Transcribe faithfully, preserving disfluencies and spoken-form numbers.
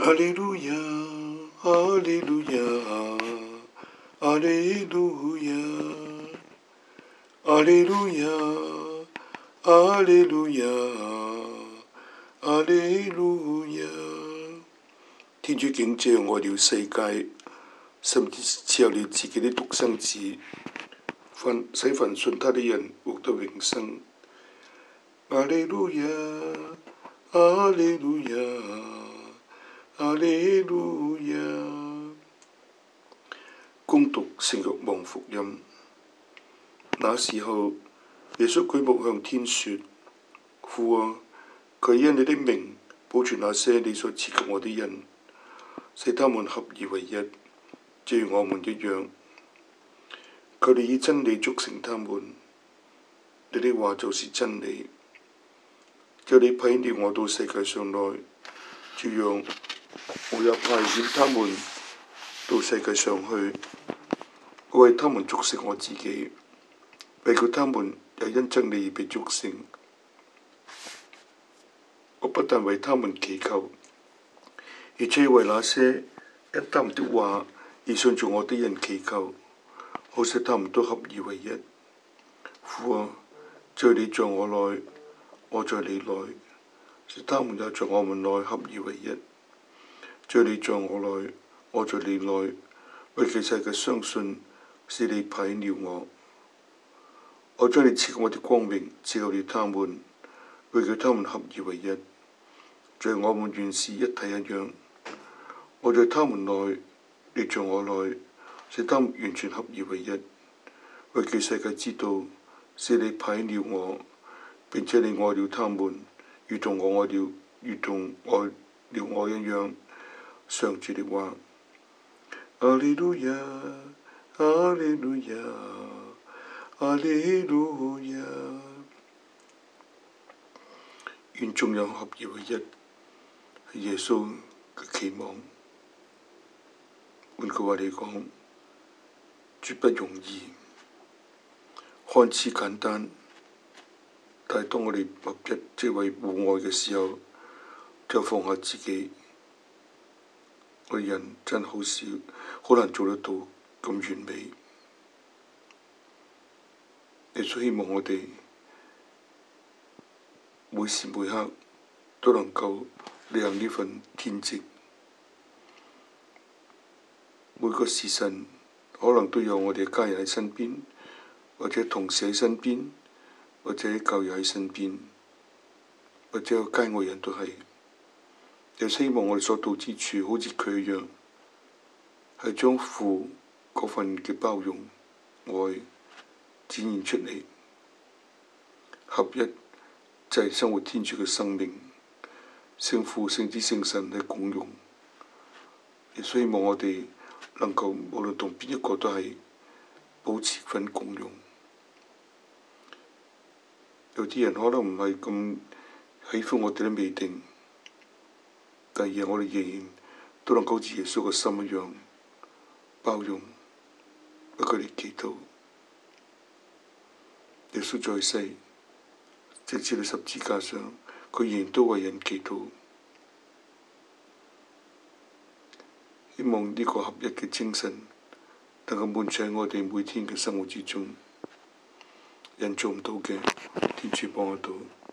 哈利路亞，哈利路亞，哈利路亞，哈利路亞，哈利路亞，哈利路亞。天主竟這樣愛了世界，甚至賜下了自己的獨生子，使凡信他的人獲得永生。哈利路亞，哈利路亞，哈利路亞。恭讀聖若望福音。那時候，耶穌舉目向天說：父啊，求因你的名保存那些你所賜給我的人，使他們合而為一，正如我們一樣。求你以真理祝成他們，你的話就是真理。求你派了我到世界上來，這樣我也派遣他們到世界上去。我為他們祝聖我自己，為叫他們也因真理而被祝聖。我不但為他們祈求，而且為那些因他們的話而信從我的人祈求，好使他們都合而為一。父啊，只要你在我內，我在你內，使他們也在我們內合而為一。只要你在我內，我在你內，為其世界相信是你派了我。我將你賜給我的光明賜給了他們，為叫他們合而為一，像我們原是一體一樣。我在他們內，你在我內，使他們完全合而為一，為叫世界知道是你派了我，並且你愛了他們，如同我愛了，如同愛了我一樣。上主的話。哈利路亞，哈利路亞，哈利路亞。願眾人合而為一，係耶穌嘅期望。換句話嚟講，絕不容易，看似簡單，但係當我哋合一即為互愛嘅時候，就放下自己。我哋人真好少，好難做得到咁完美。耶穌希望我哋每時每刻都能夠履行呢份天職。每個時辰可能都有我哋嘅家人喺身邊，或者同事喺身邊，或者教友喺身邊，或者個街外人都係。又希望我哋所到之處，好似佢一樣，係將父嗰份嘅包容愛展現出嚟。合一就係生活天主嘅生命，聖父、聖子、聖神嘅共融。亦希望我哋能夠無論同邊一個都係保持份共融。有啲人可能唔係咁喜歡我哋都未定。第二，我哋仍然都能夠好似耶穌嘅心一樣包容，為佢哋祈禱。耶穌在世，直至到十字架上，佢仍然都為人祈禱。希望呢個合一嘅精神能夠滿載我哋每天嘅生活之中。人做唔到嘅，天主幫得到。